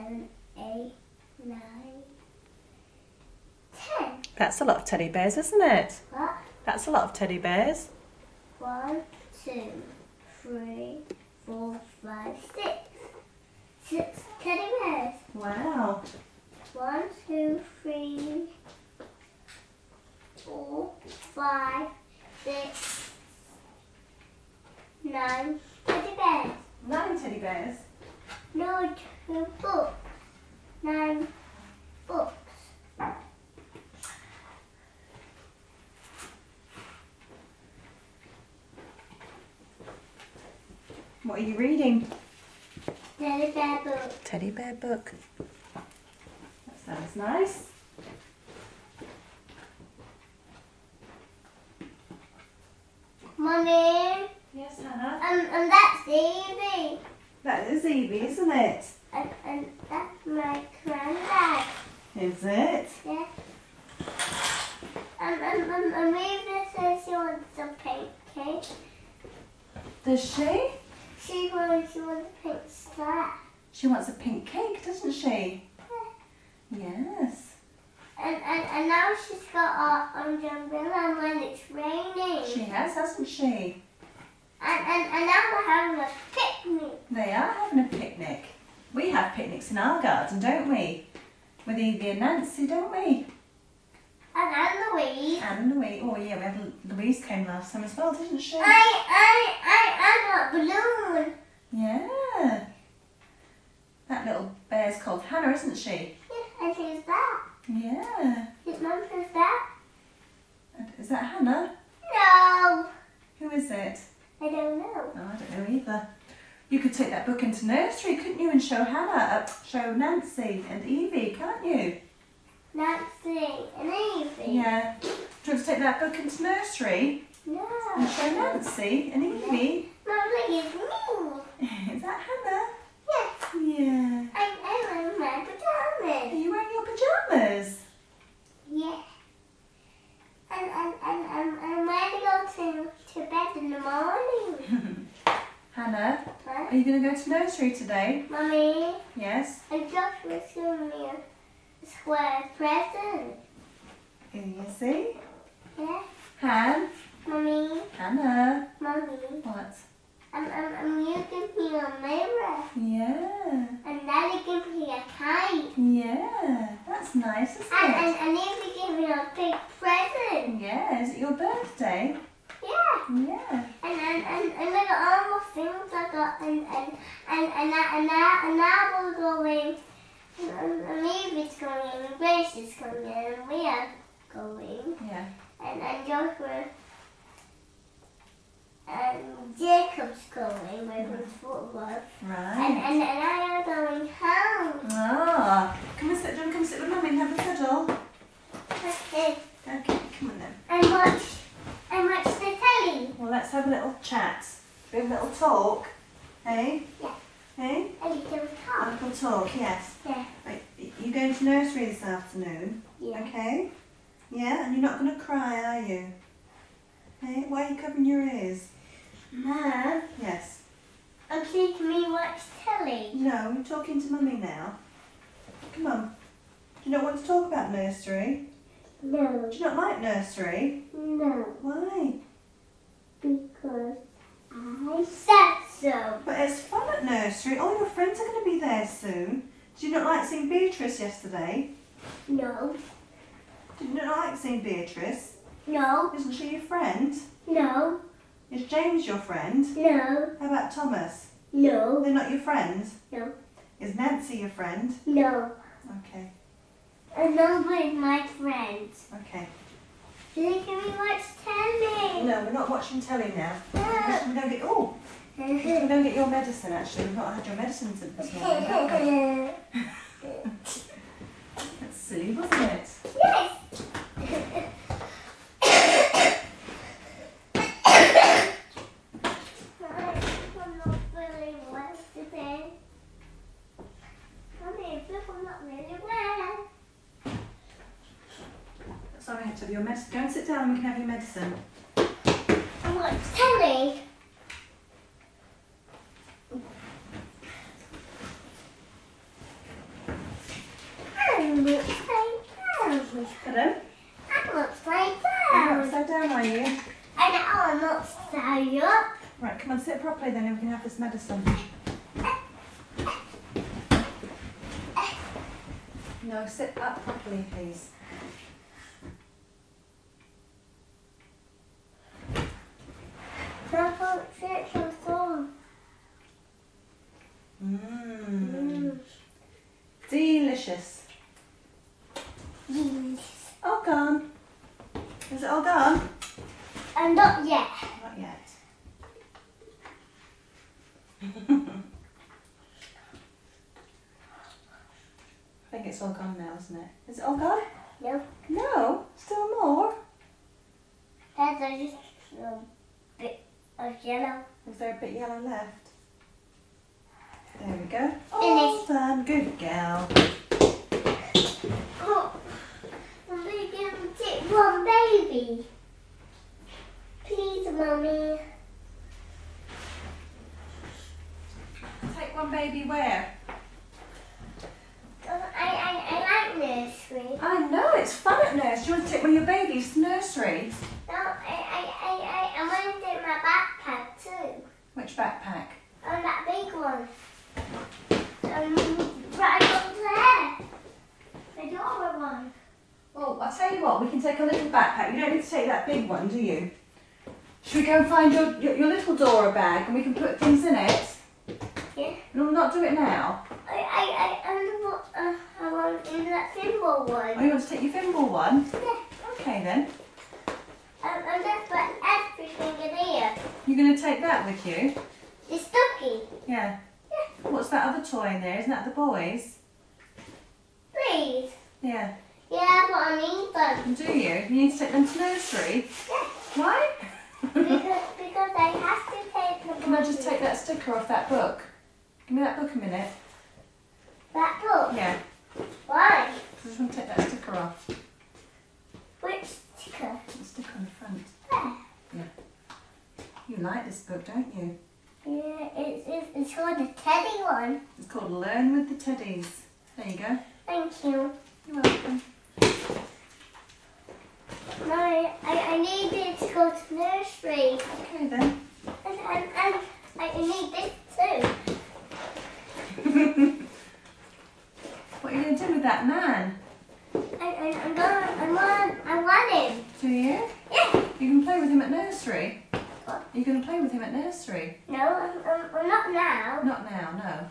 7, 8, 9, 10. That's a lot of teddy bears, isn't it? What? That's a lot of teddy bears. 1, 2, 3, 4, 5, 6. 6 teddy bears. Wow. 1, 2, 3, 4, 5, 6, 9 teddy bears. 9 teddy bears. No, 2 books. 9 books. What are you reading? Teddy bear book. Teddy bear book. That sounds nice. Mummy, Yes, Hannah. and that's Evie. That is Evie, isn't it? And that's my granddad. Is it? Yeah. And Evie says she wants a pink cake. Does she? She wants a pink skirt. She wants a pink cake, doesn't she? Yes. And now she's got her umbrella when it's raining. She has, hasn't she? And now we're having a picnic. They are having a picnic. We have picnics in our garden, don't we? With Evie and Nancy, don't we? And Louise. And Louise. Oh yeah, we had Louise came last time as well, didn't she? I got a balloon. Yeah. That little bear's called Hannah, isn't she? Yeah, and who's that? Yeah. His mum says that? Is that Hannah? No. Who is it? I don't know. Oh, I don't know either. You could take that book into nursery, couldn't you, and show Hannah, show Nancy and Evie, can't you? Nancy and Evie? Yeah. Do you want to take that book into nursery No. and show Nancy and Evie? Mum, look, it's me. Is that Hannah? Yes. Yeah. I'm wearing my Are pajamas. you wearing your pyjamas? Yeah. And I'm ready to go to bed in the morning. Hannah, Huh? are you going to go to nursery today? Mummy, Yes. and Josh was giving me a square present. Here you see. Yeah. Han, Mummy, Hannah. Mummy, What? you give me a mirror. Yeah. And Daddy give me a kite. Yeah. That's nice, isn't it? And Evie give me a big present. Yeah. Is it your birthday? Yeah. Yeah. And look at all the things I got and now we're going and Evie's going and Grace is going and we are going Yeah. and Joshua and Jacob's going with his football. Right. And I am going home. Ah. Come and sit. Come sit with Mummy and have a cuddle. Okay. Okay. Come on then. And watch the telly. Well, let's have a little chat. Have a little talk. Hey? Yeah. Hey? A little A talk. little talk, yes. Yeah. Right, you going to nursery this afternoon? Yeah. Okay. Yeah, and you're not going to cry, are you? Hey, why are you covering your ears? Mum, Yes. I'm taking me watch telly. No, you're talking to Mummy now. Come on. Do you not want to talk about nursery? No. Do you not like nursery? No. Why? Because I said so. But it's fun at nursery. All your friends are going to be there soon. Did you not like seeing Beatrice yesterday? No. Did you not like seeing Beatrice? No. Isn't she your friend? No. Is James your friend? No. How about Thomas? No. They're not your friends? No. Is Nancy your friend? No. Okay. And nobody's my friend. Okay. Can we watch telly? No, we're not watching telly now. No. We don't get. Oh, we don't get your medicine. Actually, we've not had your medicine this morning. have we? That's silly, wasn't it? Yes. I'm not feeling well today. Mommy, I'm not really well. Sorry, I have to have your medicine. Go and sit down. We can have your medicine. I watch telly. I'm upside down. Pardon? I'm upside You're down. upside down, are you? And now I'm upside up. Right, come on, sit properly then and we can have this medicine. No, sit up properly, please. Sit some song. Mmm. Delicious. Yes. All gone. Is it all gone? Not yet. Not yet. I think it's all gone now, isn't it? Is it all gone? No. No, still more. There's just a bit of yellow. Is there a bit yellow left? There we go. All done. Good girl. Oh, I'm going to take one baby. Please, Mummy. Take one baby where? I like nursery. I know, it's fun at nursery. Do you want to take one of your babies to nursery? No, I want to take my backpack too. Which backpack? Oh, that big one. Right over there. The Dora one. Well, I'll tell you what, we can take a little backpack. You don't need to take that big one, do you? Should we go and find your little Dora bag and we can put things in it? Yeah. No, not do it now. I want in that symbol one. Oh, you want to take your thimble one? Yeah. Okay then. I'm just put everything in here. You're going to take that with you? The stocking. Yeah. Yeah. What's that other toy in there? Isn't that the boys? Please. Yeah. Yeah, but I need them. Do you? You need to take them to nursery? Yeah. Why? because I have to take the Can I just take that sticker off that book? Give me that book a minute. that book? Yeah. Why? I just want to take that sticker off. Which sticker? The sticker on the front. There. You like this book, don't you? Yeah, it's called the Teddy one. It's called Learn with the Teddies. There you go. Thank you. You're welcome. No, I needed to go to nursery. Okay then. And I need this too. What are you going to do with that man? I want him. Do you? Yeah. You can play with him at nursery. What? You can play with him at nursery. No, I'm not now. Not now, no.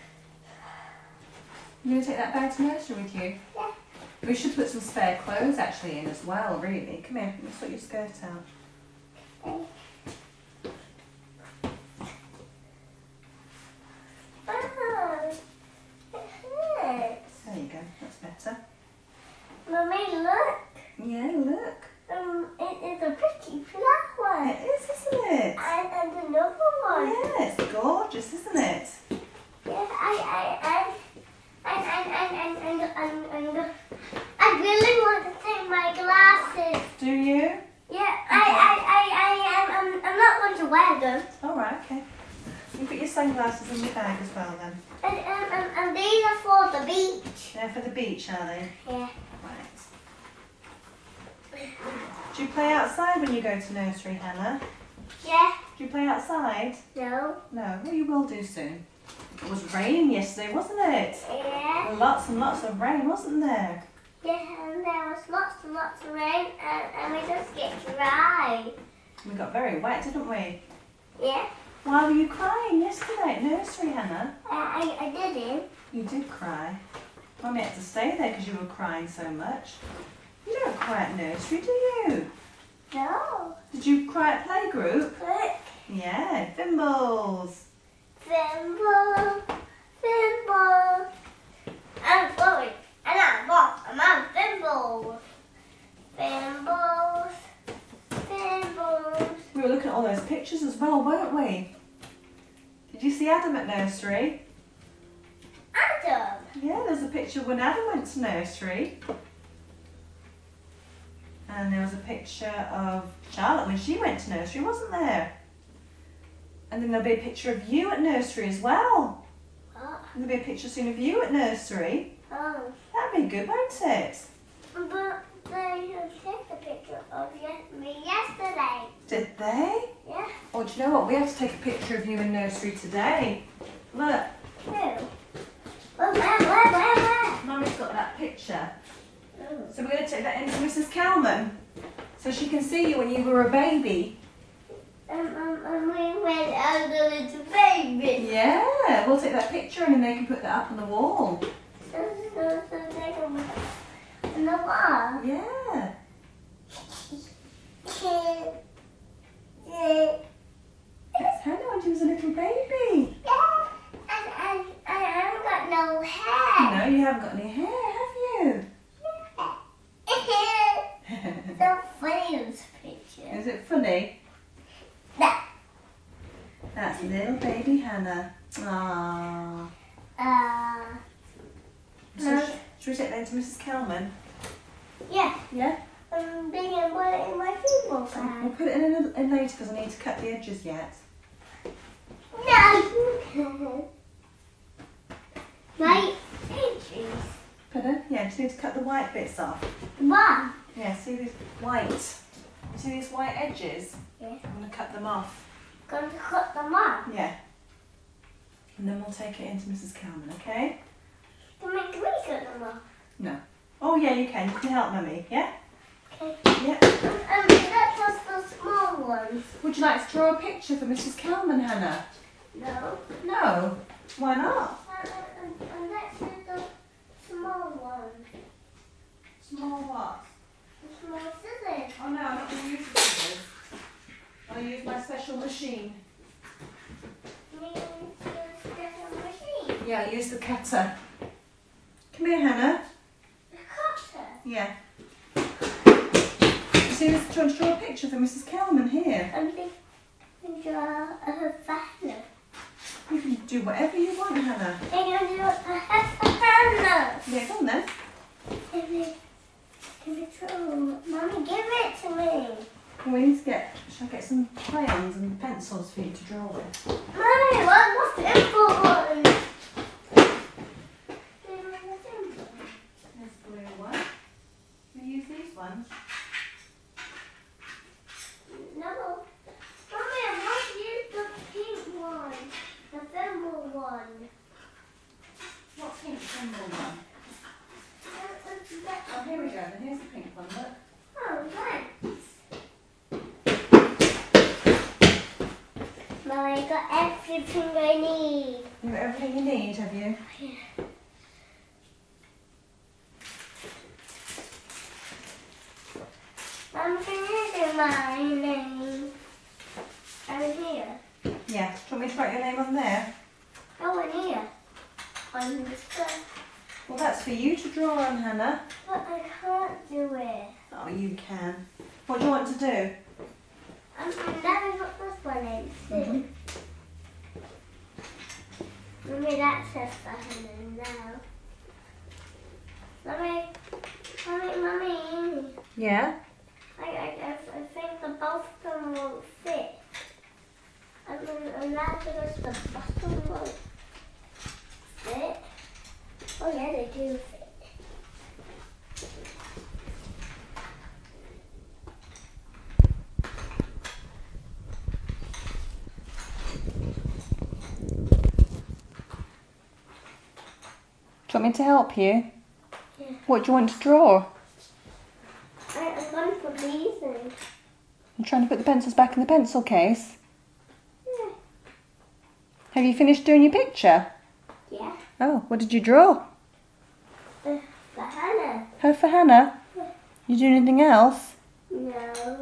You're going to take that bag to nursery with you? Yeah. We should put some spare clothes actually in as well, really. Come here, let me sort your skirt out. Okay. Oh, it hurts. There you go, that's better. Mummy, look. Yeah, look. It is a pretty flower. It is, isn't it? And another one. Yeah, it's gorgeous, isn't it? Yeah, I really want to take my glasses. Do you? Yeah, I'm not going to wear them. All right, okay. You put your sunglasses in your bag as well then. And these are for the beach. They're for the beach, are they? Yeah. Right. Do you play outside when you go to nursery, Hannah? Yeah. Do you play outside? No. No, well you will do soon. It was raining yesterday, wasn't it? Yeah. Lots and lots of rain, wasn't there? Yeah, and there was lots and lots of rain, and we just get dry. We got very wet, didn't we? Yeah. Why were you crying yesterday at nursery, Hannah? I didn't. You did cry. Mummy had to stay there because you were crying so much. You don't cry at nursery, do you? No. Did you cry at playgroup? Look. Yeah, Thimbles. Thimble, thimble. I'm sorry. I'm on thimbles. Thimbles, thimbles. We were looking at all those pictures as well, weren't we? Did you see Adam at nursery? Adam. Yeah, there's a picture when Adam went to nursery. And there was a picture of Charlotte when she went to nursery, wasn't there? And then there'll be a picture of you at nursery as well. Oh. And there'll be a picture soon of you at nursery. Oh. That'd That'd be good, won't it? But they took a picture of me yesterday. Did they? Yeah. Oh, do you know what? We have to take a picture of you in nursery today. Look. Who? Where? Mummy's got that picture. Oh. So we're going to take that into Mrs. Kelman so she can see you when you were a baby. And we went as a little baby. Yeah, we'll take that picture in and they can put that up on the wall. So they can put on the wall. Yeah. That's Hannah when she was a little baby. Yeah, and I haven't got no hair. No, you haven't got any hair, have you? So funny, this picture. Is it funny? That. That's little baby Hannah. Aww. So should we take that into Mrs. Kelman? Yeah. Yeah? I'm being put it in my football bag. We'll put it in later because I need to cut the edges yet. No, you can't. My pictures. Pardon? Yeah, just need to cut the white bits off. One. Yeah, see these white? See these white edges? Yeah. I'm going to cut them off. Going to cut them off. Yeah. And then we'll take it into Mrs. Kelman, okay? Can we cut them off? No. Oh yeah, you can. You can help Mummy, yeah? Okay. Yeah. That's just the small ones. Would you like to draw a picture for Mrs. Kelman, Hannah? No. No. Why not? And that's the small one. Small what? The small scissors. Oh no, I'm not going to use the scissors. I'll use my special machine. You use the special machine. Yeah, I'll use the cutter. Come here, Hannah. The cutter. Yeah. See, let's try to draw a picture for Mrs. Kelman here. And they draw a banner. You can do whatever you want, Hannah. They're going to do a banner. Yeah, go on then. Give it to Mommy, give it to me. We need to get, shall I get some crayons and pencils for you to draw with? Mommy, what's the simple one? There's the blue one. We use these ones. No. Mommy, I want to use the pink one. The thimble one. What pink symbol one? Oh, here we go. Then here's the pink one. Look. Oh, thanks. Mommy, I got everything I need. You got everything you need, have you? Yeah. I'm finishing my name. I'm here. Yeah. Do you want me to write your name on there? Oh, I'm here. On this one. Well, that's for you to draw on, Hannah. But I can't do it. Oh, you can. What do you want to do? I'm never got this one in. See? Mommy, that says for Hannah now. Mommy. Yeah. I think the both of them won't fit. And that's because the bottom won't fit. Oh yeah, they do fit. Do you want me to help you? Yeah. What do you want to draw? I'm going for these in. I'm trying to put the pencils back in the pencil case. Yeah. Have you finished doing your picture? Yeah. Oh, what did you draw? For Hannah. Her for Hannah? Yeah. You do anything else? No.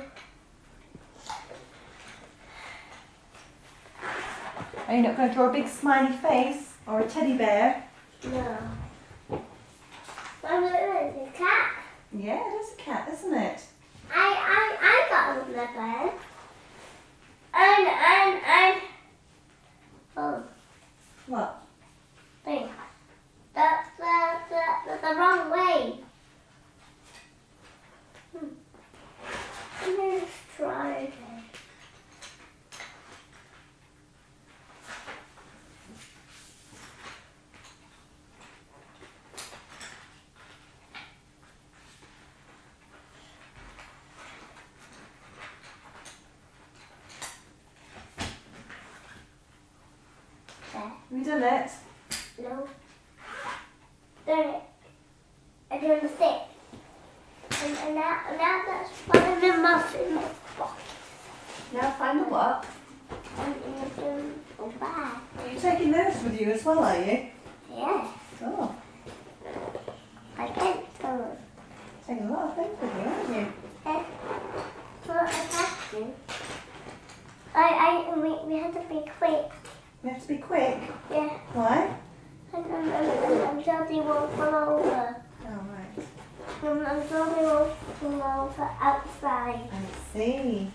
Are you not going to draw a big smiley face or a teddy bear? No. Mommy, it's a cat. Yeah, it is a cat, isn't it? I got on the bed. And oh, What? thing. That's the wrong way. Let's try again. done it? No. Done it. I done the stick. And now that's one in my box. Now find the what? And in the bag. Are you taking those with you as well, are you? Yeah. Oh, I can't go. taking a lot of things with you, aren't you? Yeah. Well, I have to. We have to be quick. We have to be quick. Yeah. Why? And Jody won't fall over. Oh, right. And Jody won't fall over outside. I see.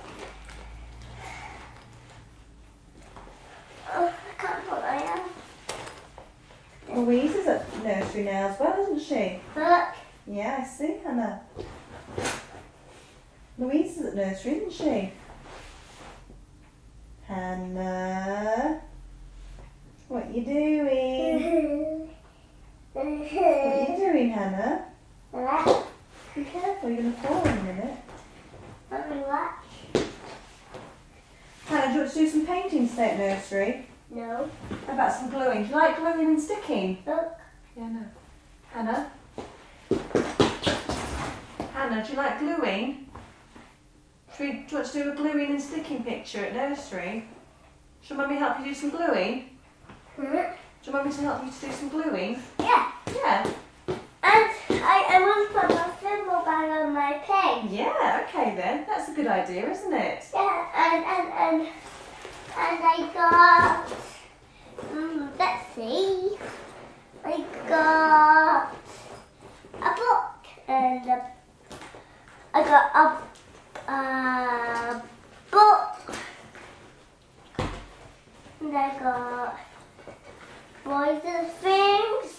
Oh, I can't put my arm. Louise is at nursery now as well, isn't she? Look. Yeah, I see, Hannah. Louise is at nursery, isn't she? Hannah, what you doing? What are you doing, Hannah? Be careful, you're going to fall in a minute. Hannah, do you want to do some painting today at nursery? No. How about some gluing? Do you like gluing and sticking? Look. Yeah, no. Hannah? Hannah, do you like gluing? Do you want to do a gluing and sticking picture at nursery? Shall Mummy help you do some gluing? Hmm? Do you want me to help you to do some gluing? Yeah. Yeah. And I want to put my symbol bag on my pen. Yeah, okay then. That's a good idea, isn't it? Yeah, and I got, let's see, I got a book and I got a book and I got boys and things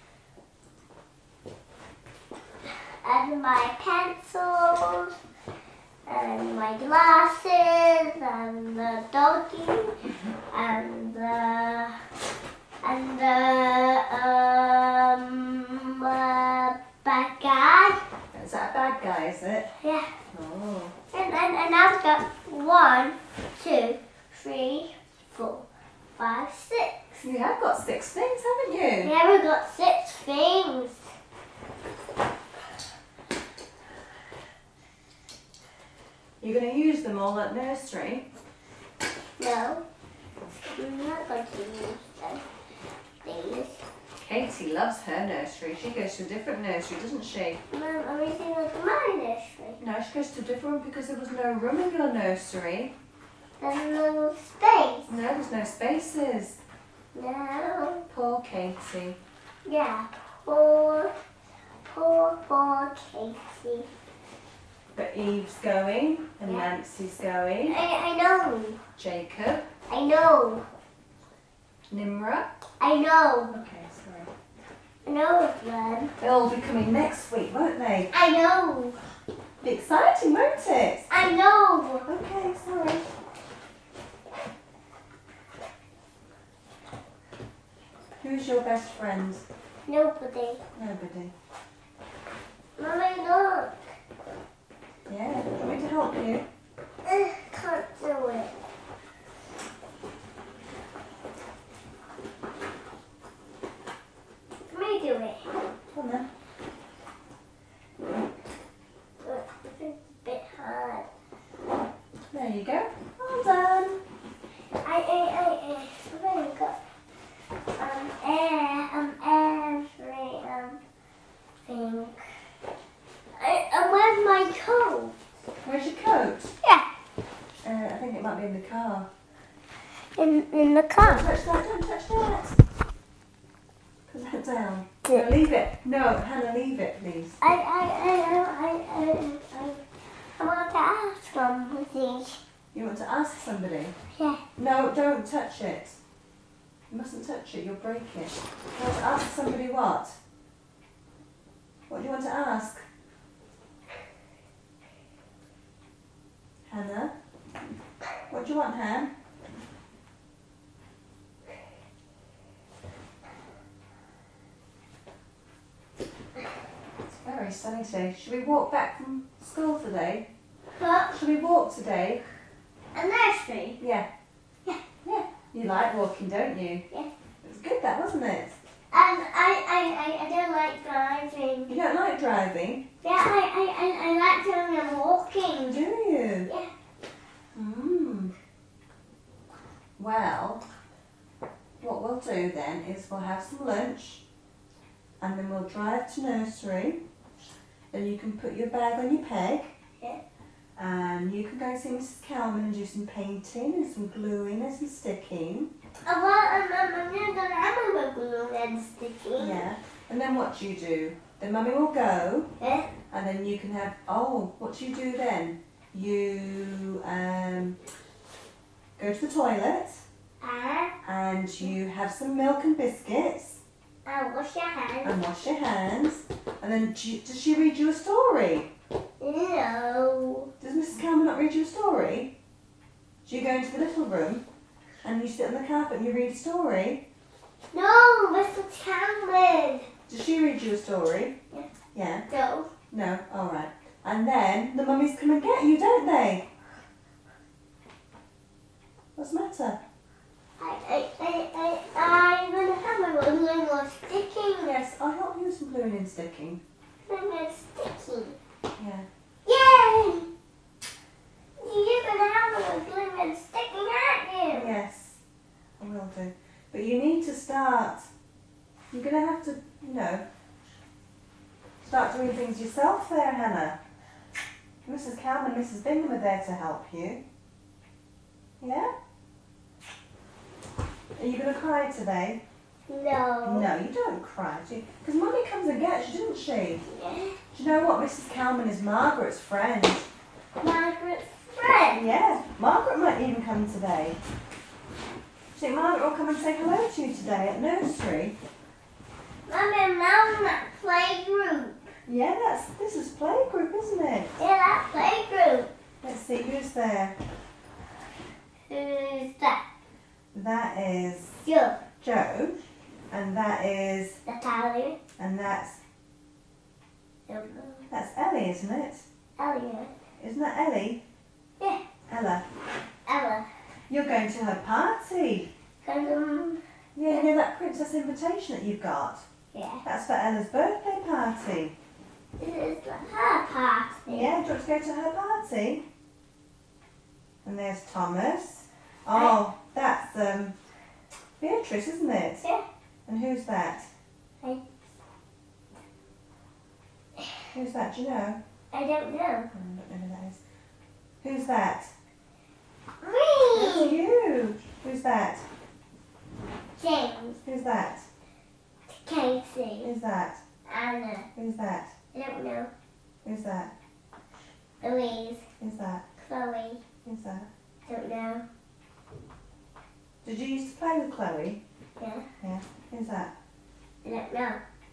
and my pencils and my glasses and the doggy and the bad guy. Is that a bad guy, is it? Yeah. Oh. And I've got 1, 2, 3, 4, 5, 6. You have got 6 things, haven't you? Yeah, we've got 6 things. You're going to use them all at nursery? No, I'm not going to use them. These. Katie loves her nursery. She goes to a different nursery, doesn't she? Mum, are we going to my nursery? No, she goes to a different one because there was no room in your nursery. There's no space. No, there's no spaces. No. Poor Katie. Yeah. Poor Casey. But Eve's going and Yeah. Nancy's going. I know. Jacob. I know. Nimra. I know. Okay, sorry. I know them. They'll all be coming next week, won't they? I know. Be exciting, won't it? I know. Okay, sorry. Who's your best friend? Nobody. Nobody. Mommy, look. Yeah, do you want me to help you? Can't do it. Let me do it. Come on then. This is a bit hard. There you go. Well done. I really got every thing. And where's my coat? Where's your coat? Yeah. I think it might be in the car. In the car. Don't touch that, don't touch that. Put that down. No, leave it. No, Hannah, leave it, please. I want to ask something. You want to ask somebody? Yeah. No, don't touch it. You mustn't touch it, you'll break it. You want to ask somebody what? What do you want to ask? Hannah? What do you want, Han? It's very sunny today. Should we walk back from school today? What? Should we walk today? A nursery? Yeah. Yeah. Yeah. You like walking, don't you? Yeah. good, that, wasn't it? I don't like driving. You don't like driving? Yeah, I like doing and walking. Do you? Yeah. Well, what we'll do then is we'll have some lunch and then we'll drive to nursery. Then you can put your bag on your peg. Yeah. And you can go see Mrs. Calman and do some painting and some gluing and some sticking. Well, I'm gonna have a glue and sticking. Yeah. And then what do you do? Then Mummy will go. Yeah. And then you can have, what do you do then? You go to the toilet and you have some milk and biscuits. And wash your hands. And wash your hands. And then does she read you a story? No. Does Mrs. Calman not read you a story? Do you go into the little room and you sit on the carpet and you read a story? No, Mr. Cameron. Does she read you a story? Yeah. Yeah? No. No? Alright. And then the mummies come and get you, don't they? What's the matter? I'm gonna have a gluing or sticking. Yes, I'll help you with some gluing and sticking. Gluing and sticking. Yeah. Yay! You're gonna have a gluing and sticking, aren't you? Yes, I will do. But you need to start. You're going to have to, start doing things yourself there, Hannah. Mrs. Calman and Mrs. Bingham are there to help you. Yeah? Are you going to cry today? No. No, you don't cry, do you? Because Mummy comes and gets you, didn't she? Yeah. Do you know what? Mrs. Calman is Margaret's friend. Margaret's friend? Yeah, Margaret might even come today. Do you think Margaret will come and say hello to you today at nursery? Mummy, now that playgroup. Yeah, this is playgroup, isn't it? Yeah, that playgroup. Let's see, who's there? Who's that? That is You. Joe, and that is, Natalia. and that's Don't know. Ellie, isn't it? Elliot. Isn't that Ellie? Yeah. Ella. Ella. You're going to her party. Yeah. Yeah, you know that princess invitation that you've got? That's for Ella's birthday party. This is her party. Yeah, do you want to go to her party? And there's Thomas. Oh, that's Beatrice, isn't it? Yeah. And who's that? I Who's that, do you know? don't know. I don't know who that is. Who's that? That's Me. you. Who's that? James. Who's that? Casey. Who's that? Anna. Who's that? I don't know. Who's that? Louise. Who's that? Chloe. Who's that? Don't know. Did you used to play with Chloe? Yeah. Yeah. Who's that? I don't know.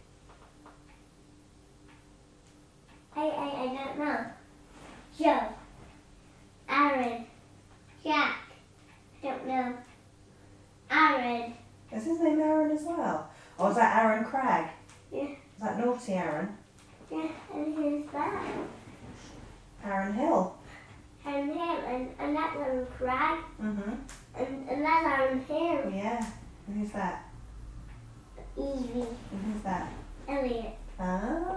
I don't know. Joe. Aaron. Jack. Don't know. Aaron. Is his name Aaron as well? Or is that Aaron Cragg? Yeah. Is that naughty Aaron? Yeah. And who's that? Aaron Hill. Aaron Hill. And that's Aaron Cragg. Mm-hmm. And that's Aaron Hill. Yeah. And who's that? Evie. And who's that? Elliot. Ah.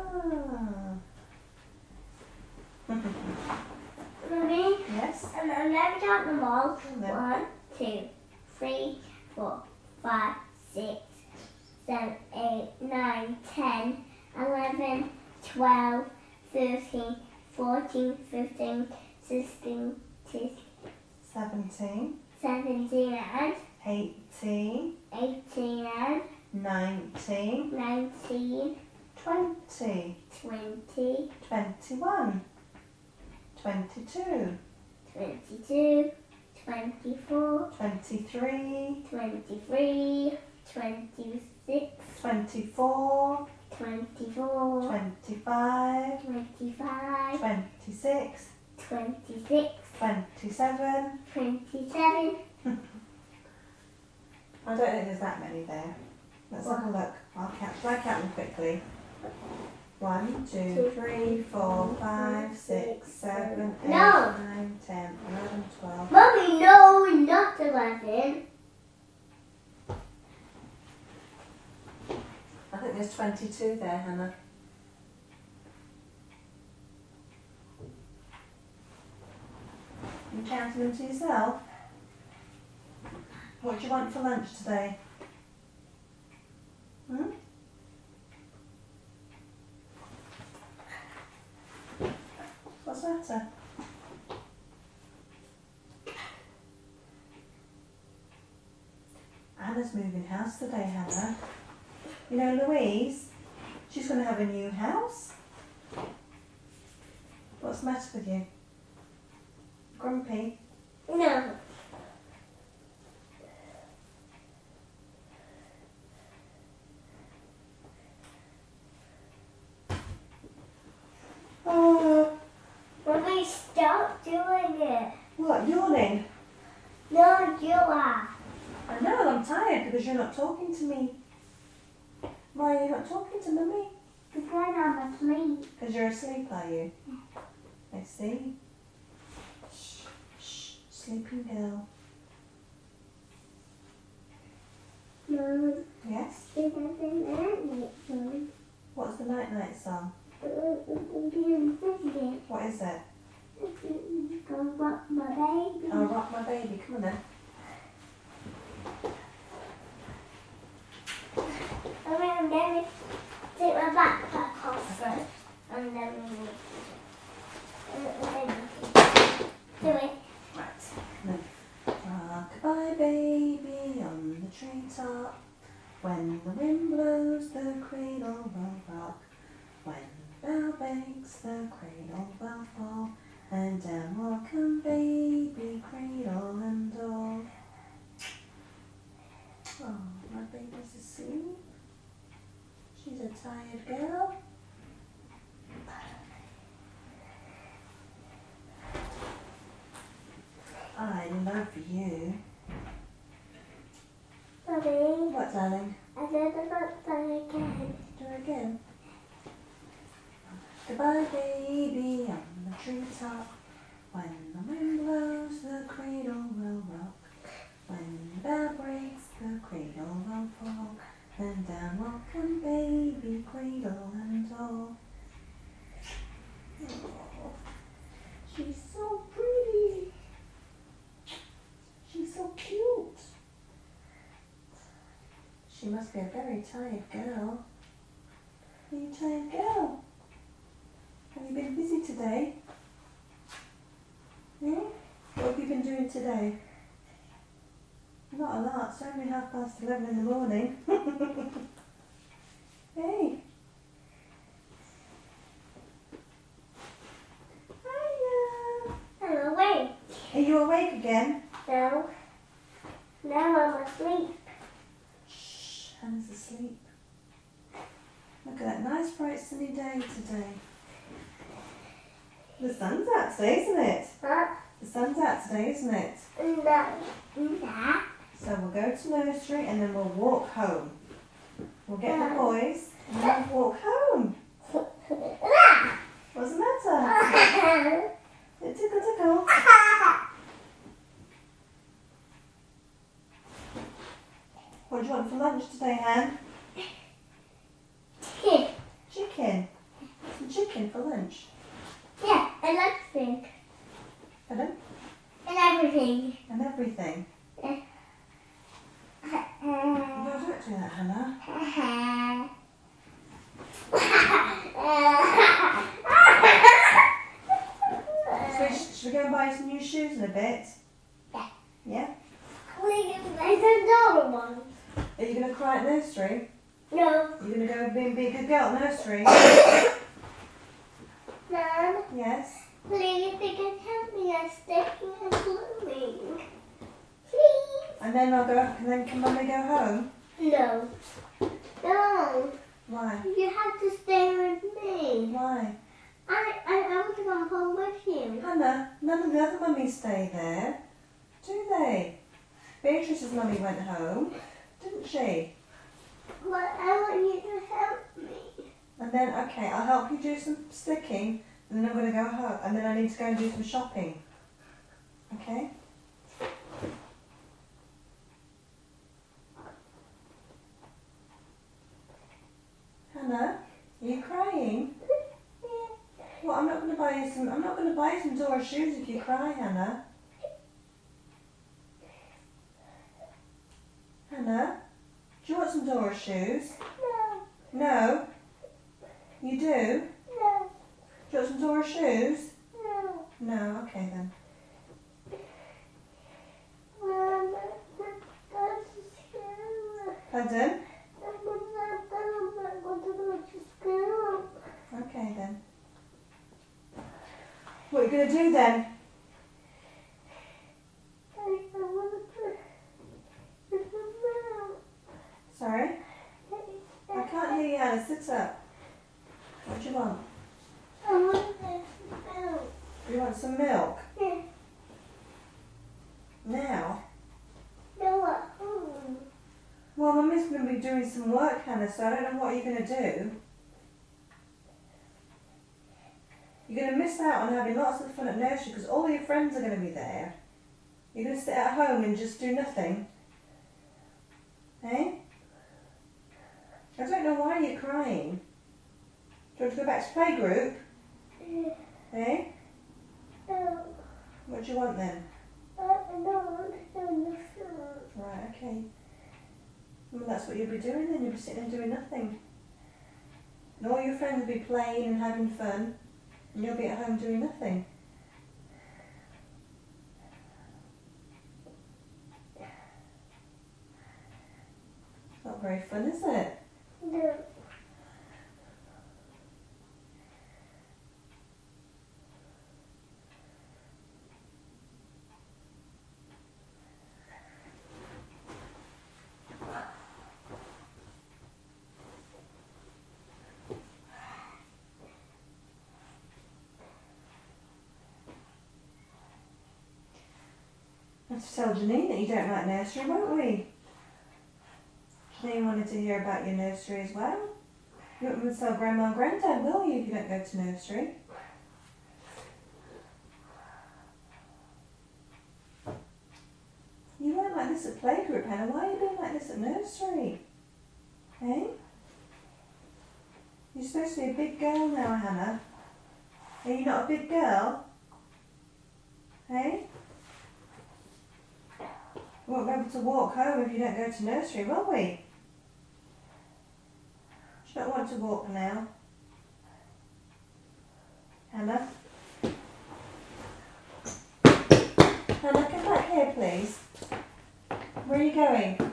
Mommy. Yes. And let me count them all. No. 1, 2, 3, 4, 5, 6, 7, 8, 9, 10, 11, 12, 13, 14, 15, 16, 17. 17 and 18. 18 and 19. 19, 20. 20, 21. 22. 22, 24, 23. 23, 26, 24. 24, 25. 25, 26. 26, 27. 27. I don't think there's that many there. Let's have a look. Shall I count them quickly? 1, 2, 3, 4, 5, 6, 7, 8, No. 9, 10, 11, 12. Mommy, no, not 11. I think there's 22 there, Hannah. You counting them to yourself? What do you want for lunch today? Hmm? What's the matter? Anna's moving house today, Hannah. You know Louise? She's going to have a new house. What's the matter with you? Grumpy? No. Oh, Mommy, stop doing it. what, yawning? No, you are. I know, I'm tired because you're not talking to me. Why are you not talking to Mummy? Because I'm asleep. Because you're asleep, are you? I see. Shh, shh, sleeping girl. No, Yes? it doesn't let me. No. What's the night-night song? Being What is it? Go rock my baby. I'll rock my baby. Come on then. I'm going to take my backpack off first. And then we do it. Right. Rock-a-bye baby on the treetop. When the wind blows, the cradle will rock. When the bell breaks, the cradle will fall. And down will come baby, cradle and all. Oh, my baby's asleep. She's a tired girl. I love you. Mommy, What, darling? I said the first time again. Do it again. Goodbye, baby, on the treetop. When the wind blows, the cradle will rock. When the bell breaks, the cradle will fall. And down will come baby, cradle and all. Oh, she's so pretty. She's so cute. She must be a very tired girl. Are you a tired girl? Have you been busy today? Hmm? What have you been doing today? Not a lot, it's only 11:30 in the morning. Hey. Hiya. I'm awake. Are you awake again? No. Now I'm asleep. Shh, Hannah's asleep. Look at that nice bright sunny day today. The sun's out today, isn't it? Huh? The sun's out today, isn't it? No. No. So we'll go to nursery and then we'll walk home. We'll get the boys and then we'll walk home. What's the matter? Tickle, tickle. What do you want for lunch today, Han? Chicken. Some chicken for lunch. Yeah, and everything. Pardon? And everything. And everything. No, don't do that, Hannah. So should we go and buy some new shoes in a bit? Yeah. Yeah? Please, there's another one. Are you going to cry at nursery? No. You're going to go and be a good girl at nursery? Mom, Yes? please, you can help me at sticking and gluing. Please. And then can Mummy go home? No. No. Why? You have to stay with me. Why? I want to come home with you. Hannah, none of the other mummies stay there, do they? Beatrice's mummy went home, didn't she? But I want you to help me. And then, okay, I'll help you do some sticking, and then I'm going to go home, and then I need to go and do some shopping. Okay? Hannah, are you crying? Well, I'm not going to buy you some Dora shoes if you cry, Hannah. Hannah, do you want some Dora shoes? No. No? You do? No. Do you want some Dora shoes? No. No, okay then. Mama, that's school. Pardon? I'm not going to go to school. Okay then. What are you going to do then? I want to play with the milk. Sorry? I can't hear you, Hannah. Sit up. What do you want? I want the milk. You want some milk? Yeah. Now? No, at home. Well, Mummy's going to be doing some work, Hannah, so I don't know what you're going to do. You're going to miss out on having lots of fun at nursery because all your friends are going to be there. You're going to sit at home and just do nothing. Eh? I don't know why you're crying. Do you want to go back to playgroup? Yeah. Eh? No. What do you want then? I don't want to do nothing. Right, okay. Well, that's what you'll be doing then. You'll be sitting and doing nothing. And all your friends will be playing and having fun. And you'll be at home doing nothing. It's not very fun, is it? No. We'll have to tell Janine that you don't like nursery, won't we? Janine wanted to hear about your nursery as well. You won't tell Grandma and Granddad, will you, if you don't go to nursery? You weren't like this at playgroup, Hannah. Why are you being like this at nursery? Eh? You're supposed to be a big girl now, Hannah. Are you not a big girl? Eh? We won't be able to walk home if you don't go to nursery, will we? She don't want to walk now. Hannah? Hannah, come back here, please. Where are you going?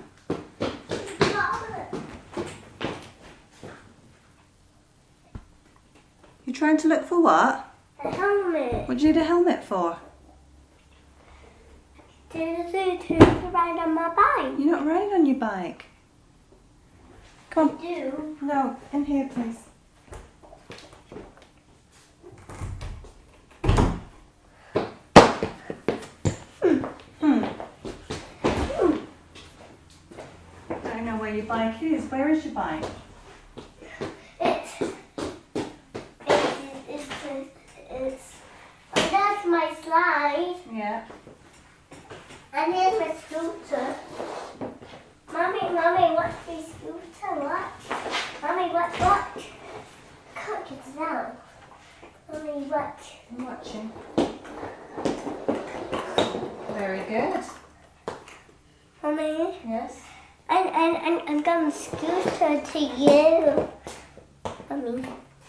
You're trying to look for what? A helmet. What do you need a helmet for? To ride on my bike. You're not riding on your bike. Come on. Do. No, in here, please. Don't know where your bike is. Where is your bike? That's my slide. Yeah. And here's my scooter. Mommy, watch my scooter, watch. Mommy, watch. Can't get it out. Mommy, watch. I'm watching. Very good. Mommy, Yes. I'm going to scooter to you. Mommy.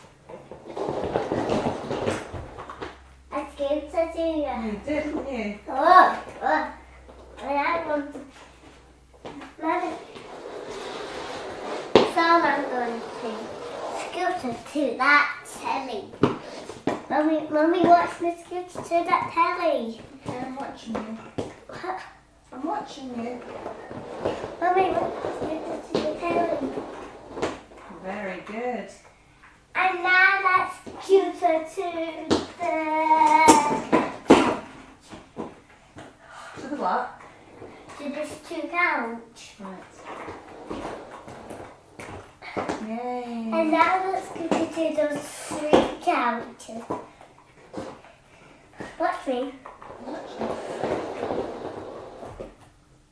I scooter to you. You did, didn't you? Oh. And I want to. Mommy. So I'm going to scooter to that telly. Mommy, watch me scooter to that telly. Okay, I'm watching you. I'm watching you. Mommy, watch me scooter to the telly. Very good. And now let's scooter to To the what? this 2 couch. Right. Yay. And now let's scooter to those 3 couches. Watch me.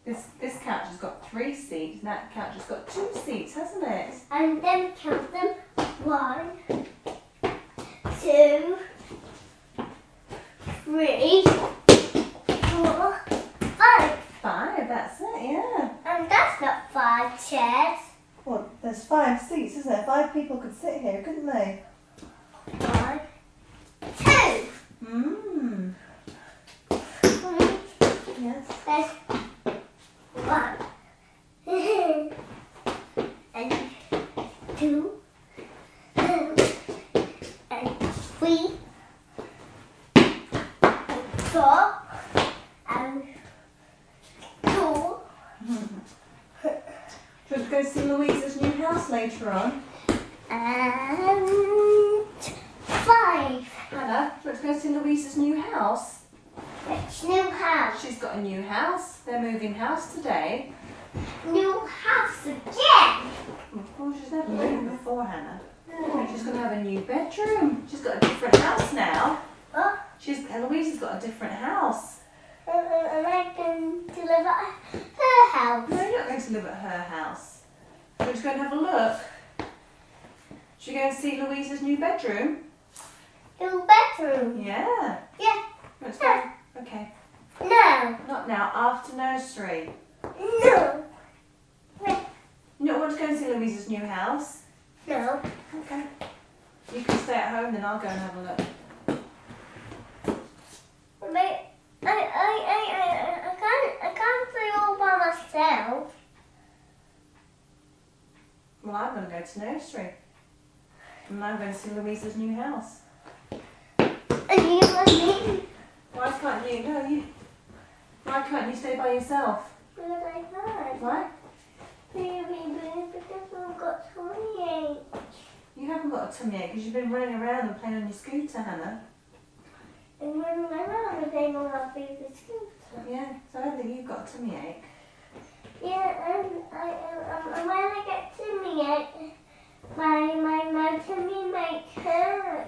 This couch has got 3 seats, and that couch has got 2 seats, hasn't it? And then count them 1, 2, 3, 4, 5. 5, that's it, yeah. And that's not 5 chairs. Well, there's 5 seats, isn't there? 5 people could sit here, couldn't they? 1, 2. Mmm. Yes. There's 1. And 2. And 3. 4. And 2. Should we go see Louisa's new house later on? And 5. Hannah, let's go see Louisa's new house. It's new house. She's got a new house. They're moving house today. New house again. Well, she's never moved before, Hannah. She's going to have a new bedroom. She's got a different house now. Oh, Louisa's got a different house. and I can deliver her house. No, you're not going to live at her house. We're just going to have a look. Should we go and see Louisa's new bedroom? New bedroom. Yeah. Yeah. Let's go. Okay. No. Not now, after nursery. No. You don't want to go and see Louisa's new house? No. Okay. You can stay at home, then I'll go and have a look. I can't play all by myself. Well, I'm going to go to nursery. And I'm going to see Louisa's new house. And you and me. Why can't you? No, you. Why can't you stay by yourself? Because I can't. Why? Because I've got tummy ache. You haven't got a tummy ache because you've been running around and playing on your scooter, Hannah. And when my mum was able to be the scooter. Yeah, so I don't think you've got a tummy ache. Yeah, and when I get tummy ache, my tummy might hurt.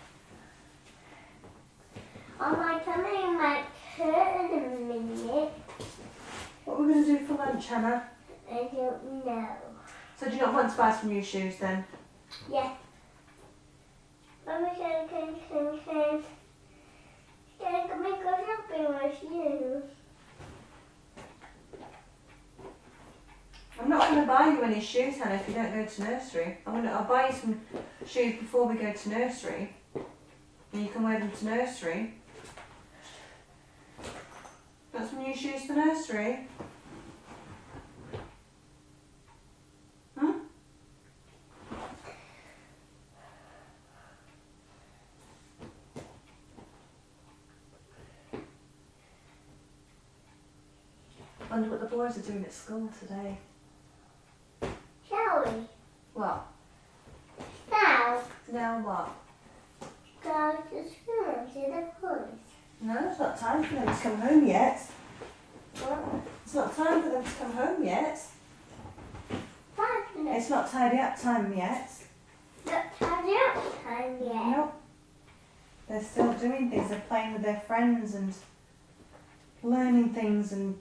Or my tummy might hurt in a minute. What are we going to do for lunch, Hannah? I don't know. So do you not want to buy some new shoes then? Yeah. Mummy said, can we go shopping with you? I'm not going to buy you any shoes, Hannah, if you don't go to nursery. I'll buy you some shoes before we go to nursery. And you can wear them to nursery. Got some new shoes for nursery? Hmm? I wonder what the boys are doing at school today. Shall we? What? Now, Now what? go to school to the police. No, it's not time for them to come home yet. What? It's not time for them to come home yet. 5 minutes. It's not tidy up time yet. Not tidy up time yet. Nope. They're still doing things. They're playing with their friends and learning things and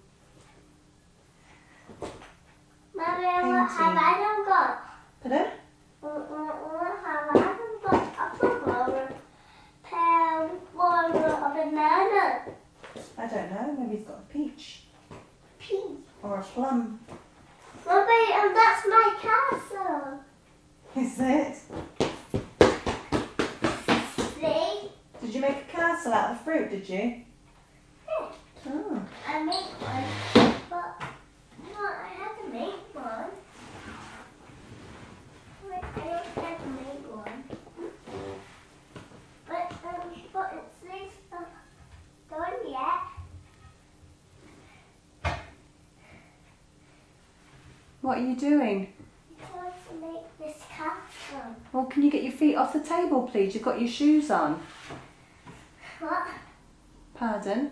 Mommy, what have I done got? pardon? What have I done got? Apple or a pear or a banana? I don't know. Maybe he's got a peach Peach. or a plum. Mommy, and that's my castle. Is it? See? Did you make a castle out of fruit? Did you? Yeah. Oh. I made one, but no, I had to make one. Wait, I don't have to make one. But it's this done yet. What are you doing? I want to make this castle. Well, can you get your feet off the table, please? You've got your shoes on. What? Pardon?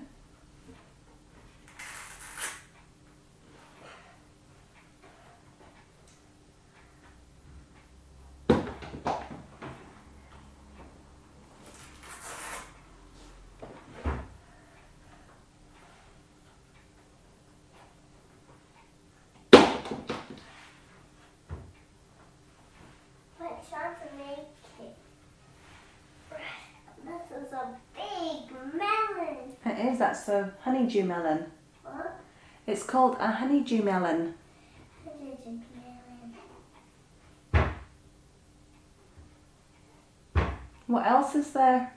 It's time to make is that's a honeydew melon. What? It's called a honeydew melon. What else is there?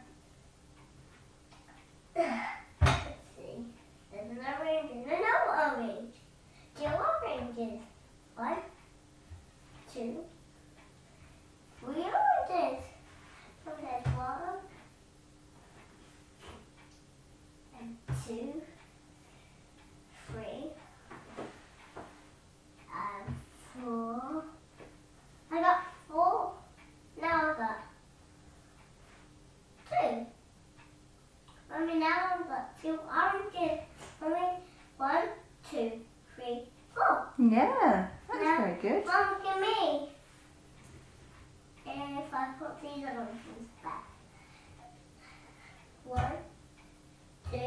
Let's see. There's an orange and another orange. 2 oranges. 1, 2, 3 oranges. So there's 1 and 2, 3 and 4. I got 4. Now I've got 2. Mommy, now I've got 2 oranges. Mommy, 1, 2, 3, 4. Yeah, that's Now, very good. Mom, look at me. If I put these oranges back. 1, 2,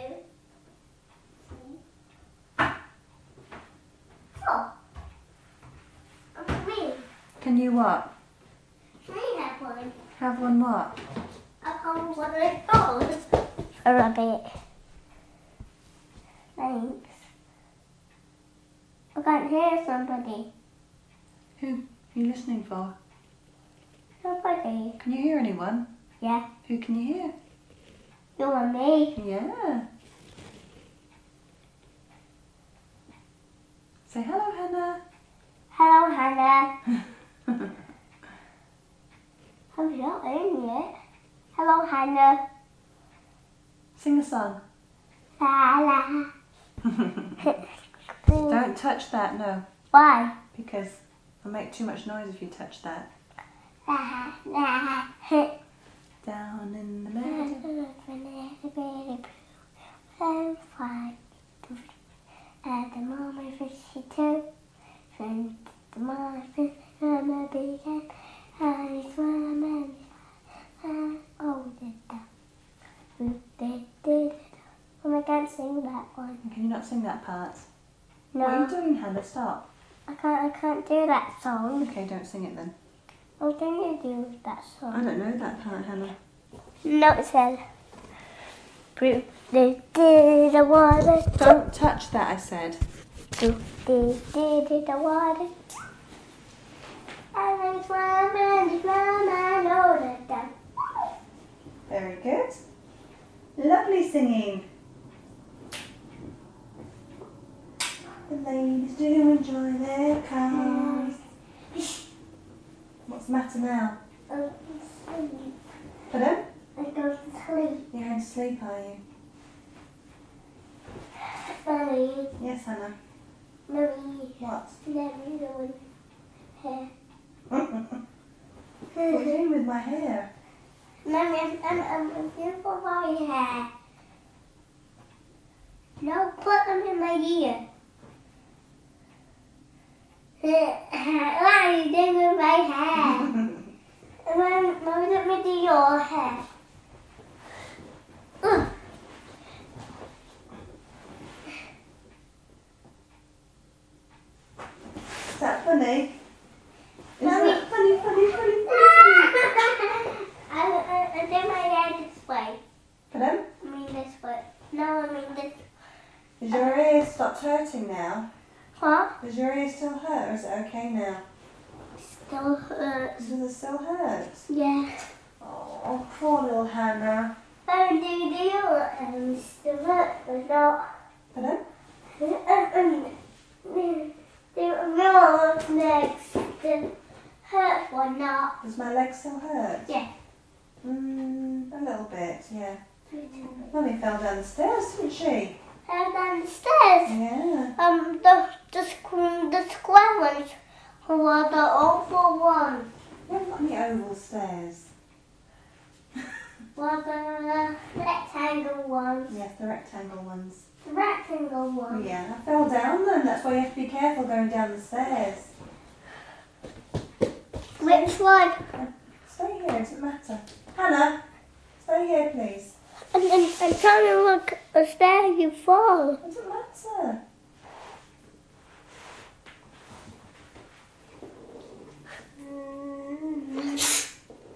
3, 4. Look at me. Can you what? Can we have one? Have one what? I'll call one of those. A rabbit. Thanks. I can't hear somebody. Who are you listening for? Nobody. Can you hear anyone? Yeah. Who can you hear? You and me. Yeah. Say hello, Hannah. Hello, Hannah. I'm not in yet. Hello, Hannah. Sing a song. La la. Don't touch that, no. Why? Because it'll make too much noise if you touch that. La la. Down in the meadow. And fly. At the moment, fishy too. From the moment, I'm a big head. I swam and oh, did that. Oh, I can't sing that one. Can you not sing that part? What are you No, doing, Hannah? Stop. I can't do that song. Okay, don't sing it then. What can you do with that I song? don't know that part, Hannah. No, it says. The water. Don't touch that, I said. The water. And I swam and all the time. Very good. Lovely singing. The ladies do enjoy their cars. What's the matter now? Pardon? I go to sleep. You're going to sleep, are you? Mommy, Yes, Hannah. Mommy, What? let me go in hair. What are you doing with my hair? Mommy, I'm beautiful my hair. No, put them in my ear. What are you doing with my hair? Mommy, let me do your hair. Is that funny? Is Mommy. that funny? I did my hair this way. Pardon? I mean this way. No, I mean this. Has your ear stopped hurting now? What? Does your ear still hurt or is it okay now? Still hurts. Does it still hurt? Yeah. Oh, poor little Hannah. And do still hurt or not? Pardon? The real legs still hurt or not? Does my leg still hurt? Yeah. A little bit, yeah. Mummy fell down the stairs, didn't she? And down the stairs. Yeah. The square ones were the oval ones. We haven't got any oval stairs. Were the rectangle ones. Yes, the rectangle ones. The rectangle ones. Yeah, I fell down them. That's why you have to be careful going down the stairs. Which one? Stay here, it doesn't matter. Hannah, stay here, please. And tell me what stair you fall. It doesn't matter.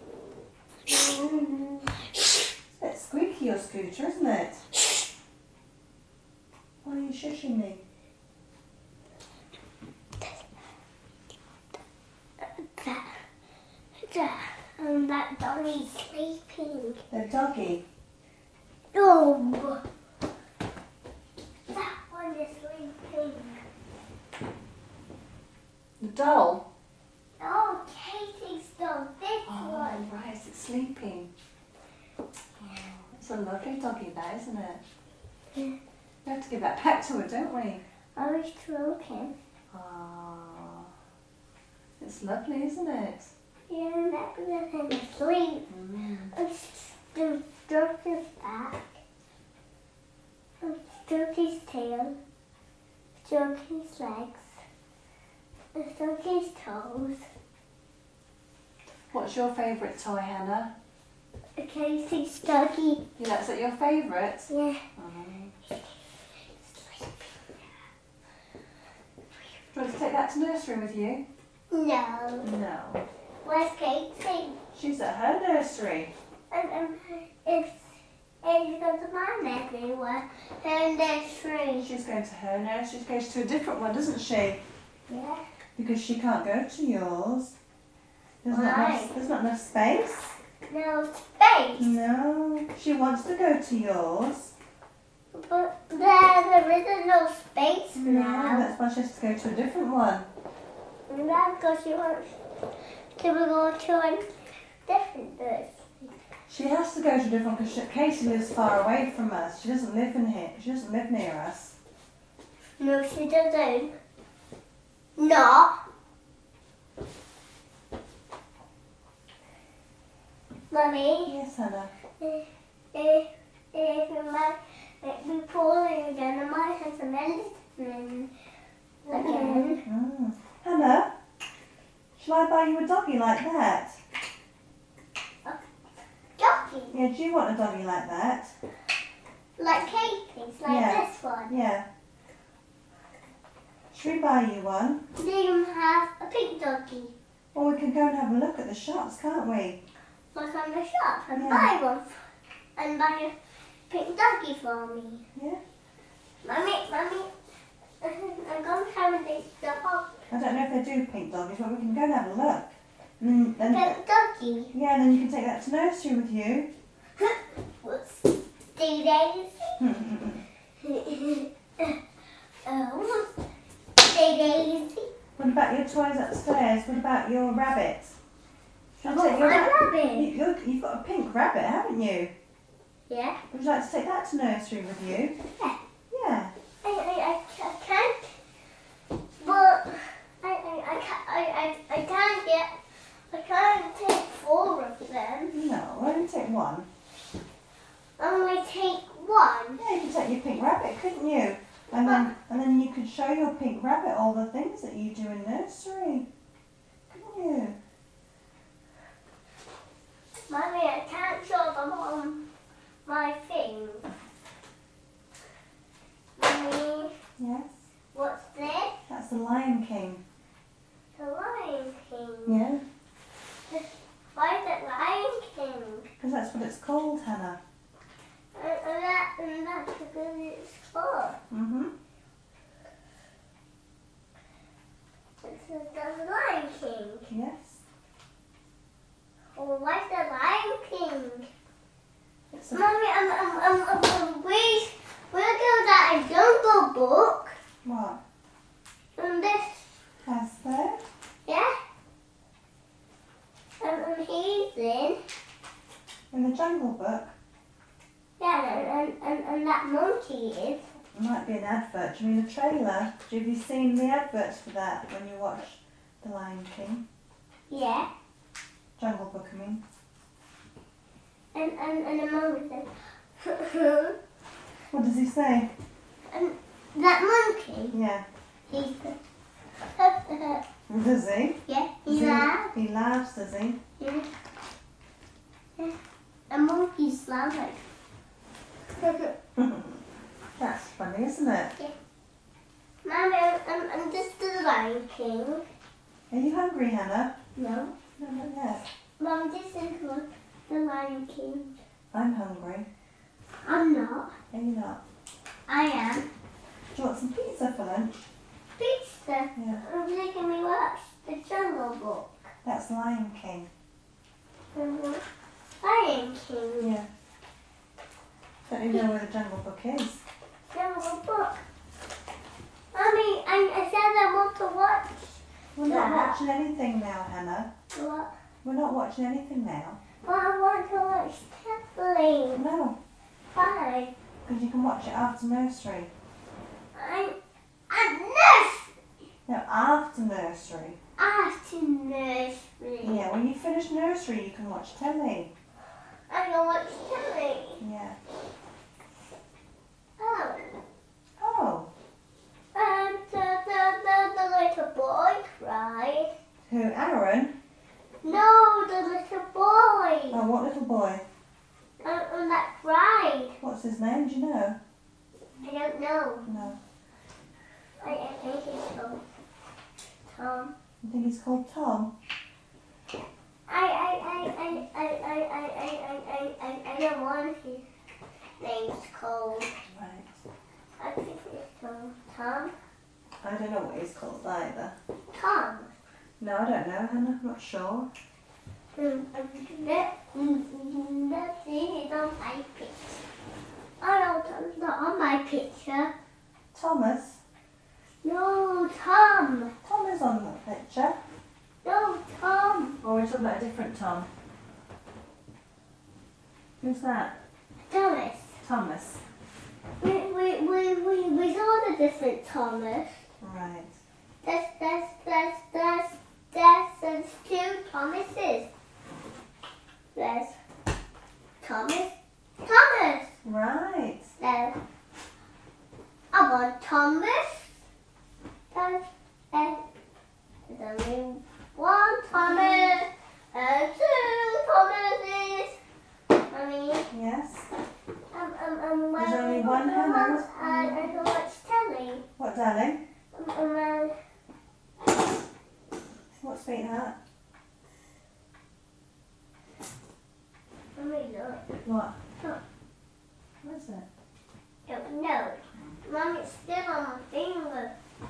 It's a bit squeaky, your scooter, isn't it? shushing me? That doggy's sleeping. The doggy. Oh, that one is sleeping. The doll. Oh, Katie's dog. This Oh, one. right, it's sleeping. Oh, it's a lovely doggy, that, isn't it? Yeah. We have to give that back to her, don't we? I was stroking. Oh, it's lovely, isn't it? Yeah, that was asleep. I stroked his back. I stroked his tail. Stroked his legs. I stroked his toes. What's your favourite toy, Hannah? A Katie's doggy. Yeah, that's your favourite? Yeah. Oh. Do you want to take that to nursery with you? No. No. Where's Katie? She's at her nursery. If you go to mine everywhere, and there's three. She's going to her nursery. She goes to a different one, doesn't she? Yeah. Because she can't go to yours. There's Why? there's not enough space. No space. No. She wants to go to yours. But there isn't no space No, now. that's why she has to go to a different one. And that's because she wants to go to a different nursery. She has to go to a different one because Katie lives far away from us. She doesn't live in here. She doesn't live near us. No, she doesn't. No. Mummy, Yes, Hannah. if you might be poorly again, I might have some medicine again. Hannah, shall I buy you a doggy like that? Doggy, Yeah, do you want a doggy like that? like Katie's, like Yeah. this one. Yeah. Should we buy you one? Do you have a pink doggy? Or we can go and have a look at the shops, can't we? Look on the shop and Yeah. buy one and buy a pink doggy for me. Yeah. Mummy, I'm going to have this dog. I don't know if they do pink doggies, but we can go and have a look. And then, Pink doggy. yeah, then you can take that to nursery with you. Stay daisy. Stay daisy. What about your toys upstairs? What about your rabbits? Should I Oh, take your my rabbit? rabbit. You've got a pink rabbit, haven't you? Yeah. Would you like to take that to nursery with you? Yeah. Yeah. I can't. But I can't get. I can't take 4 of them. No, only take one. I only take 1. Yeah, you could take your pink rabbit, couldn't you? And then you could show your pink rabbit all the things that you do in nursery. Couldn't you? Mommy, I can't show them on my thing. Mommy, Yes. what's this? That's the Lion King. The Lion King. Yeah. Why is it Lion King? Because that's what it's called, Hannah. And that's because it's for. Mhm. It's the Lion King. Yes. Oh, why's the Lion King? It's a, Mommy, we'll go that a Jungle Book. what? And this, Has there? yeah? And he's in. In the Jungle Book. Yeah, and that monkey is. It might be an advert. Do you mean a trailer? Have you seen the adverts for that when you watch The Lion King? Yeah. Jungle Book, I mean. And the monkey says, What does he say? and that monkey, Yeah. he's Does he? yeah, Does he laughs. He laughs, does he? Yeah. Yeah. A monkey's laughing. That's funny, isn't it? Mommy, I'm just the Lion King. Are you hungry, Hannah? No. No, not yet. Mom, this is what the Lion King. I'm hungry. I'm not. Are you not? I am. Do you want some pizza for lunch? Pizza. Yeah. I'm making me watch the Jungle Book. That's Lion King. Lion King. Yeah. Don't you know where the Jungle Book is? Jungle Book. Mommy, I said I want to watch. We're not watching anything now, Hannah. What? We're not watching anything now. But I want to watch Temple. No, Why? because you can watch it after nursery. I'm nursery. No, after nursery. After nursery. Yeah, when you finish nursery, you can watch telly. I'm gonna watch telly. Yeah. Oh. Oh, The little boy cried. who, Aaron? No, the little boy. Oh, what little boy? And that cried. What's his name, do you know? I don't know. No. I think he's called Tom. I think he's called Tom. I don't want his name's called. Right. I think it's called Tom. I don't know what he's called either. Tom. No, I don't know, Hannah. I'm not sure. Let's see, he's on my picture. Oh no, Tom's not on my picture. Thomas. No, Tom. Tom is on the picture. No, Tom. Or we're talking about a different Tom. Who's that? Thomas. Thomas. We saw the different Thomas. Right. There's two Thomases. There's Thomas. Right. There's I want Thomas. There's only one Thomas and two Thomases. Mommy. Yes. There's only one Hannah. I can watch telly. What, darling? What, sweetheart? Mommy, look. What? Huh. What is it? No. Mom, it's still on my finger.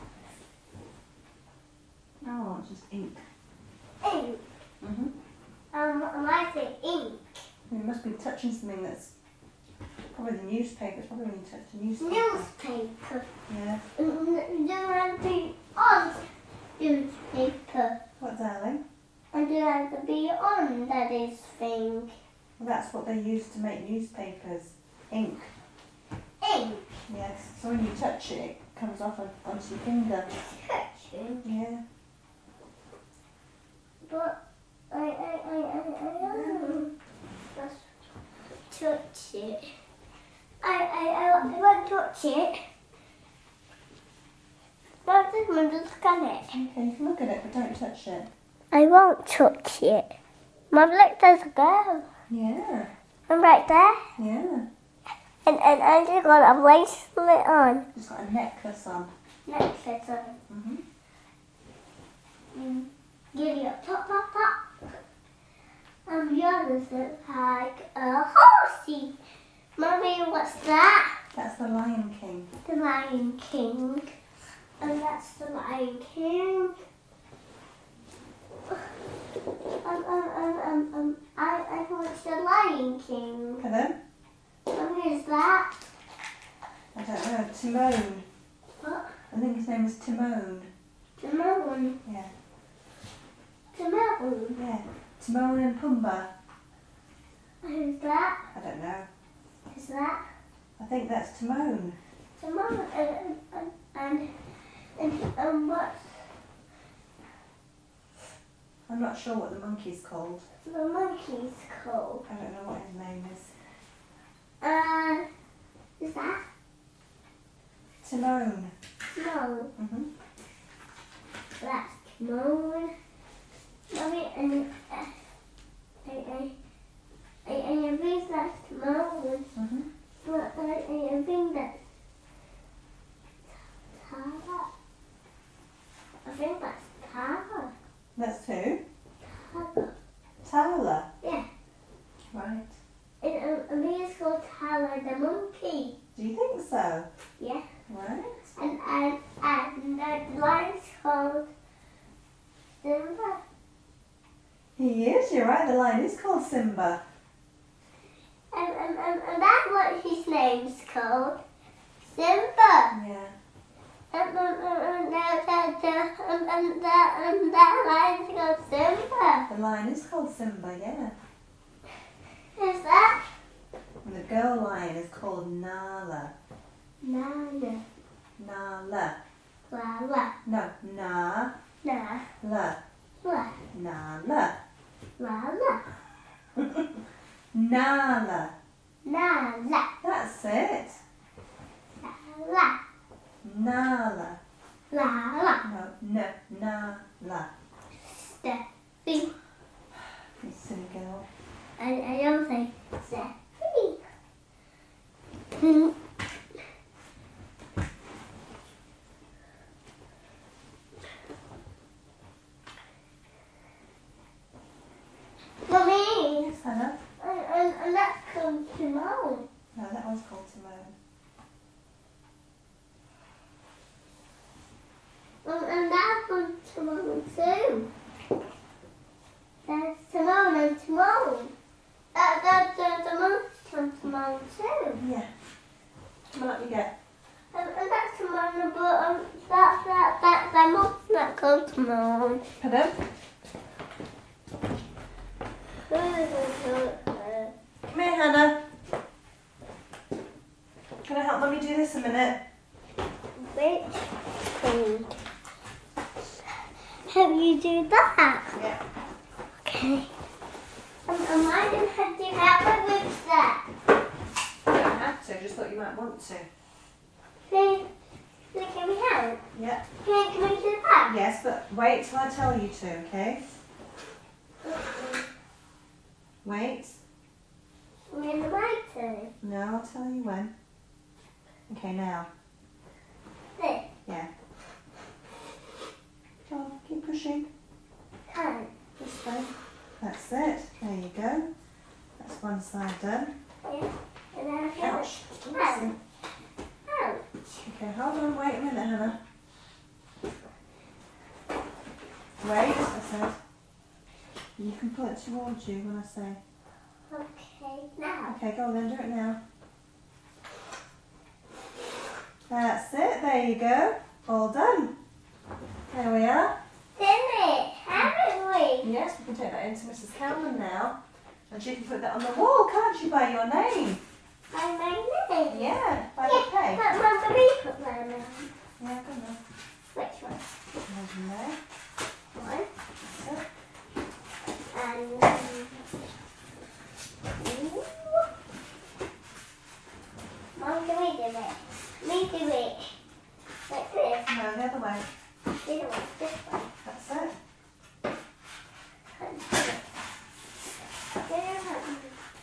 Oh, it's just ink. Ink. Mhm. I say ink. You must be touching something that's probably the newspaper. It's probably when you touch the newspaper. Newspaper. Yeah. Do have to be on newspaper. What, darling? And do have to be on that is thing. Well, that's what they use to make newspapers. Ink. Ink. Yes. So when you touch it, it comes off onto your finger. Touching. Yeah. But I just touch it. I won't touch it. But this one just scan it. Okay, you can look at it, but don't touch it. I won't touch it. Mum, look, there's a girl. Yeah. I'm right there. Yeah. And I just got a bracelet on. Just got a necklace on. Necklace on. Mhm. Giddy up, pop, pop, pop. And the others look like a horsey. Mummy, what's that? That's the Lion King. The Lion King. And that's the Lion King. I watched the Lion King. Hello? And who's that? I don't know. Timon. What? I think his name is Timon. Timon. Yeah. Timon. Yeah. Timon and Pumbaa. Who's that? I don't know. Who's that? I think that's Timon. Timon and what's I'm not sure what the monkey's called. the monkey's called? I don't know what his name is. Is that? Timon. No. Mhm. That's Timon. Mommy, and I think that's Timon. Mhm. But I think that's Tara. I think that's Tara. That's who? Tara. Tala. Yeah. Right. And I think it's called Tara the monkey. Do you think so? Yeah. Right. I called Simba. And that's what his name's called. Simba. Yeah. And that lion's called Simba. The lion is called Simba, yeah. Is that? And the girl lion is called Nala. Nana. Nala. La. No, Na. Na. La. La. Nala. La. Nala. Nala. That's it. La. Nala. La. No, Nala. Steffi. You silly girl. I don't say Steffi. Mummy, Yes, Hannah. and that's called Timon. No, that one's called Timon. And that's called Timon too. There's Timon and Timon. That's the monster from Timon too. Yeah. Come on, up you get. And that's Timon, but that's the monster that called Timon. Pardon? Come here, Hannah. Can I help Mummy do this a minute? Which thing? Have you do that? Yeah. Okay. Am I going to have to help me with that? You don't have to, just thought you might want to. Can we help? Yeah. Can we do that? Yes, but wait till I tell you to, okay? Wait. When am I to? No, I'll tell you when. Okay, now. This. Yeah. Come on, keep pushing. Time. This way. That's it. There you go. That's one side done. Yeah. And then I have Ouch. it. Oopsie. Ouch. Okay, hold on. Wait a minute, Hannah. Wait, I said. You can pull it towards you when I say. Okay, now. Okay, go on then. Do it now. That's it. There you go. All done. There we are. Did it? Haven't we? Yes, we can take that into Mrs. Cowman now. And she can put that on the wall, can't you, by your name? By my name? Yeah, by the peg. But Mum, can we put my name? Yeah, go on. Which one? There's in there. One. That's it. And Mum, can we do it? Me do it. Like this. No, the other way. The other one. This one. That's it. And this. The other one.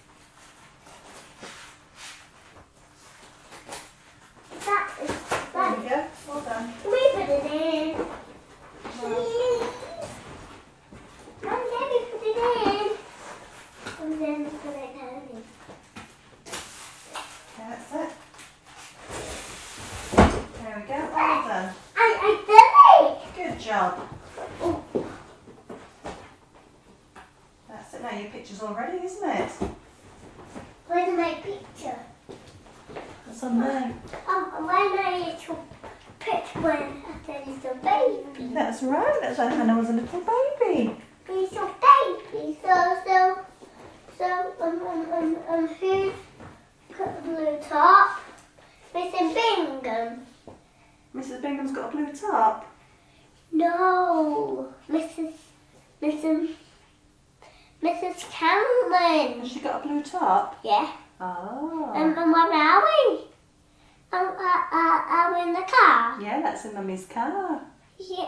That is There that. you go. Well done. Can we put it in? Please. Mum, let me put it in. And then put it down in. Okay, that's it. There we go. Well done. I did it! Good job. Oh, That's it. Now your picture's all ready, isn't it? where's my picture? It's on there. When I little picture when I said little baby. That's right. That's when Hannah was a little baby. Little baby. So, who's got the blue top? Mr. Bingham. Mrs. Bingham's got a blue top. No, Mrs. Cameron. Has she got a blue top? Yeah. Oh. And what are we? Are we in the car? Yeah, that's in Mummy's car. Yeah,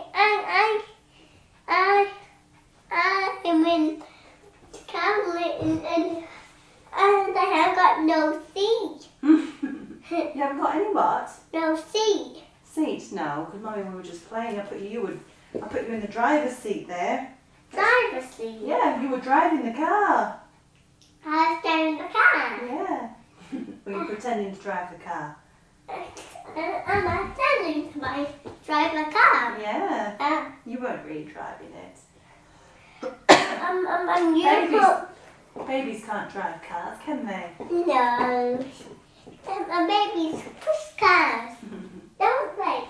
I'm in the car and I have got no seat. You haven't got any what? No seat. Seats? No, because Mummy, we were just playing. I put you in the driver's seat there. Driver's seat. Yeah, you were driving the car. I was driving the car. Yeah. Were you pretending to drive the car? And I'm pretending to drive the car. Yeah. You weren't really driving it. And you Babies. Babies can't drive cars, can they? No. The babies push cars, don't they?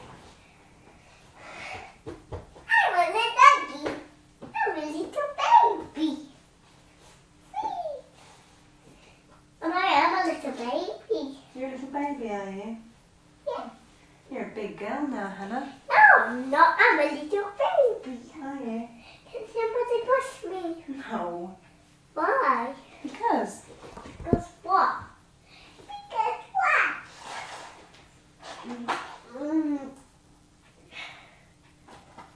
I'm a doggy. I'm a little baby. Whee! And I am a little baby. You're a little baby, are you? Yeah. You're a big girl now, Hannah. No, I'm not. I'm a little baby. Are you? Can somebody push me? No.